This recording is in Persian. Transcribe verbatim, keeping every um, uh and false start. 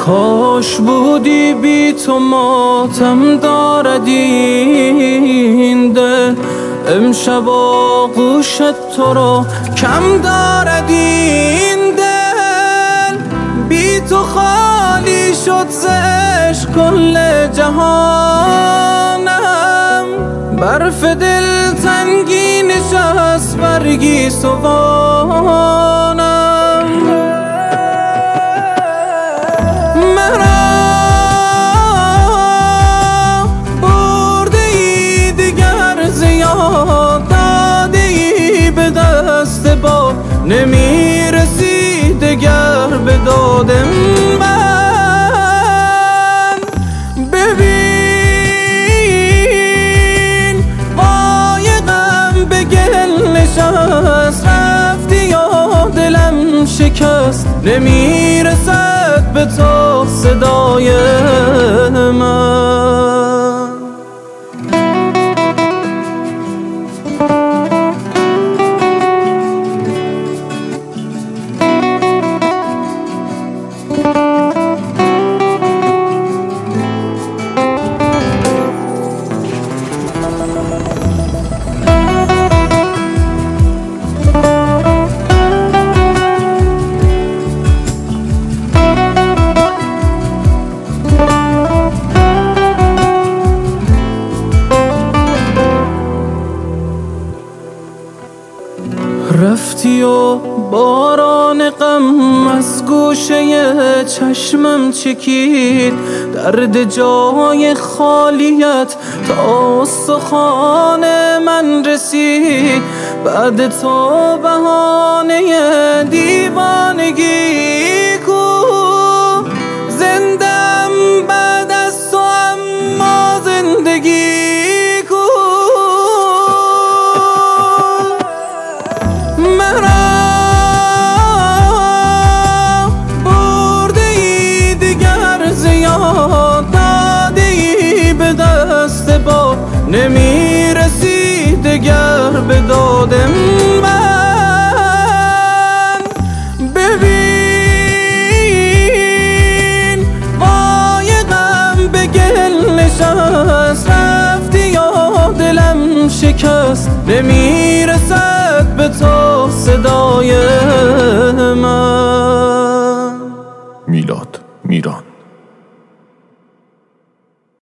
کاش بودی بی تو ماتم دارد این دل، امشب آغوشت تو را کم دارد این دل. بی تو خالی شد ز عشق کل جهانم، برف دل تنگی نشست برگی سوانم. نمیرسی دگر به داد من. ببین قایقم به گل نشست، رفتی یا دلم شکست، نمیرسد به تو صدای من. رفتی و باران غم از گوشه چشمم چکید، درد جای خالیت تا استخوان من رسید. بعد تو بهانه دیوانگی کو، زندم بعد از تو اما زندگی نمیرسی دگر به داد من. ببین قایقم به گل نشست، رفتی یا دلم شکست، نمیرسد به تو صدای